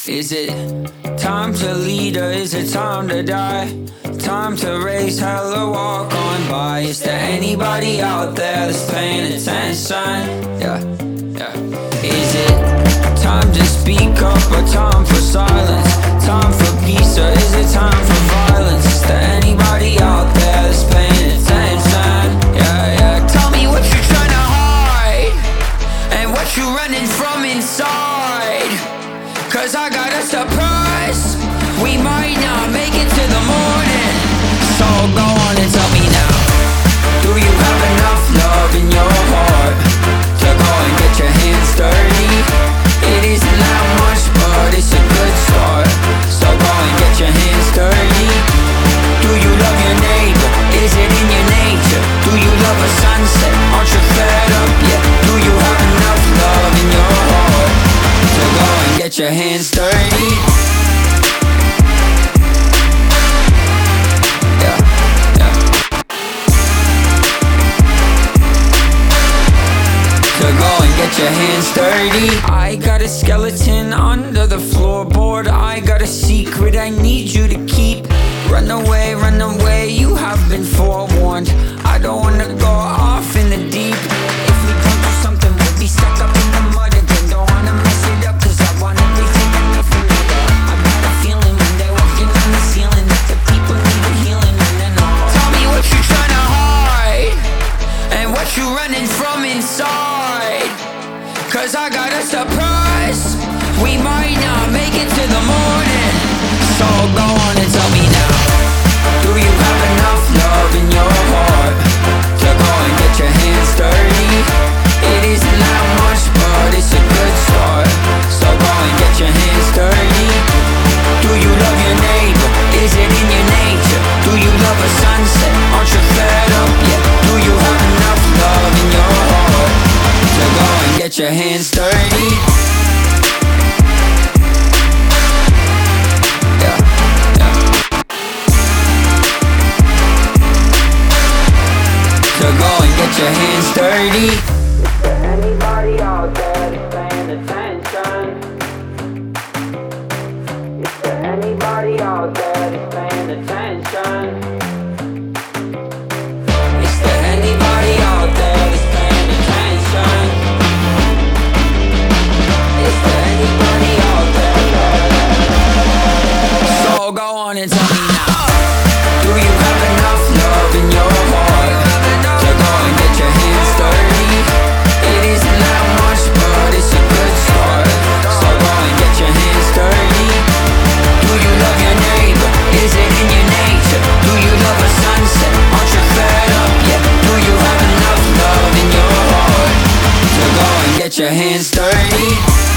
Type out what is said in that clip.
Is it time to lead or is it time to die? Time to raise hell or walk on by. Is there anybody out there that's paying attention? Yeah, yeah. Is it time to speak up or time for silence? Time for peace or is it time for violence? Is there anybody out there that's paying attention? Yeah, yeah. Tell me what you're trying to hide and what you're running from inside. 'Cause I got a surprise. We might not make it to the morning. So go on and tell me now. Do you have enough love in your heart to go and get your hands dirty? It isn't that much, but it's a good start. So go and get your hands dirty. Do you love your neighbor? Is it in your nature? Do you love a sunset? Aren't you fed up yet? Do you have enough love in your heart to go and get your hands dirty? Yeah, yeah. To go and get your hands dirty. I got a skeleton under the floorboard. I got a secret I need you to keep. Run away, you have been forewarned. I don't wanna go off in the deep. If we come to something, we'll be stuck up in the mud again. Don't wanna mess it up, 'cause I want everything and nothing together. I got a feeling when they're walking on the ceiling that the people need a healing. And then tell me what you're trying to hide and what you're running from inside. 'Cause I got a surprise. We might not make it to the morning. So go on and tell me now. Do you have enough love in your heart to go and get your hands dirty? It isn't that much, but it's a good start. So go and get your hands dirty. Do you love your neighbor? Is it in your nature? Do you love a sunset? Aren't you fed up yet? Do you have enough love in your heart to go and get your hands dirty? Go and get your hands dirty. Is there anybody out there that's paying attention? Is there anybody out there that's paying attention? Is there anybody out there that's paying attention? Is there anybody out there? So go on and tell me now. Do you have enough love in your heart to go and get your hands dirty? It isn't that much, but it's a good start. So go and get your hands dirty. Do you love your neighbor? Is it in your nature? Do you love a sunset? Aren't you fed up yet? Do you have enough love in your heart to go and get your hands dirty?